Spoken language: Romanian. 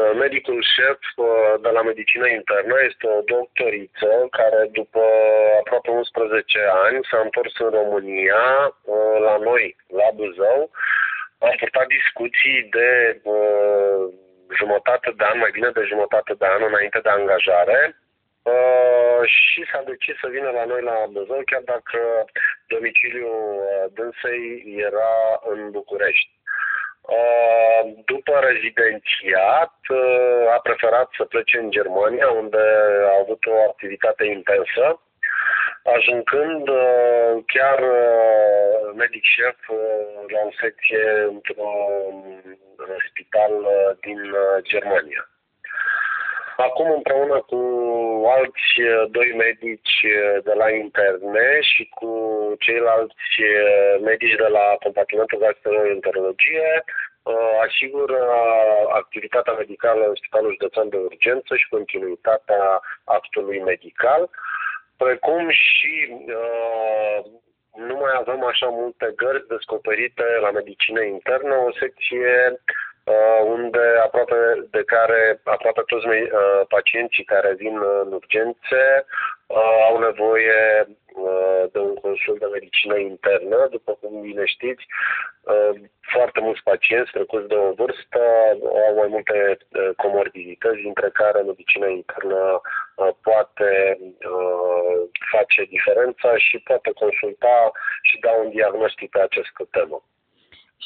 Medicul șef de la medicină internă este o doctoriță care după aproape 11 ani s-a întors în România, la noi, la Buzău. Am purtat discuții de jumătate de an, mai bine de jumătate de an înainte de angajare și s-a decis să vină la noi la Buzău, chiar dacă domiciliul dânsei era în București. După rezidențiat, a preferat să plece în Germania, unde a avut o activitate intensă, ajungând chiar medic șef la o secție într-un spital din Germania. Acum, împreună cu alți doi medici de la interne și cu ceilalți medici de la compartimentul gastroenterologie, asigură activitatea medicală în Spitalul Județean de Urgență și continuitatea actului medical, precum și nu mai avem așa multe gărzi descoperite la medicină internă, o secție unde aproape toți pacienții care vin în urgențe au nevoie de un consult de medicină internă. După cum bine știți, foarte mulți pacienți trecuți de o vârstă au mai multe comorbidități, dintre care medicina internă poate face diferența și poate consulta și da un diagnostic pe această temă.